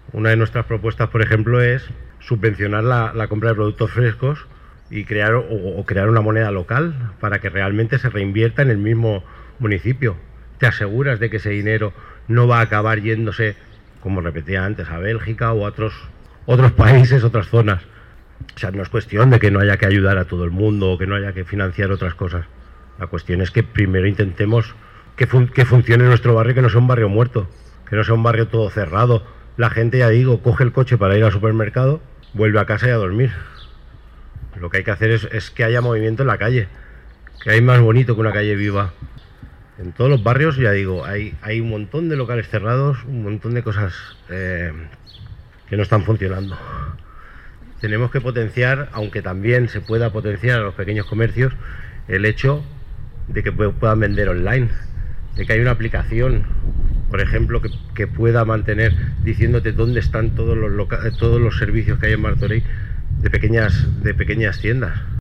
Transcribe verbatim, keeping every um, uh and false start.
Una de nuestras propuestas, por ejemplo, es subvencionar la, la compra de productos frescos y crear o, o crear una moneda local para que realmente se reinvierta en el mismo municipio. Te aseguras de que ese dinero no va a acabar yéndose, como repetía antes, a Bélgica o a otros, otros países, otras zonas. O sea, no es cuestión de que no haya que ayudar a todo el mundo o que no haya que financiar otras cosas. La cuestión es que primero intentemos que, fun que funcione nuestro barrio, que no sea un barrio muerto, que no sea un barrio todo cerrado. La gente, ya digo, coge el coche para ir al supermercado, vuelve a casa y a dormir. Lo que hay que hacer es, es que haya movimiento en la calle, que hay más bonito que una calle viva. En todos los barrios, ya digo, hay, hay un montón de locales cerrados, un montón de cosas eh, que no están funcionando. Tenemos que potenciar, aunque también se pueda potenciar a los pequeños comercios, el hecho de que puedan vender online, de que hay una aplicación, por ejemplo, que, que pueda mantener diciéndote dónde están todos los, todos los servicios que hay en Martorell de pequeñas, de pequeñas tiendas.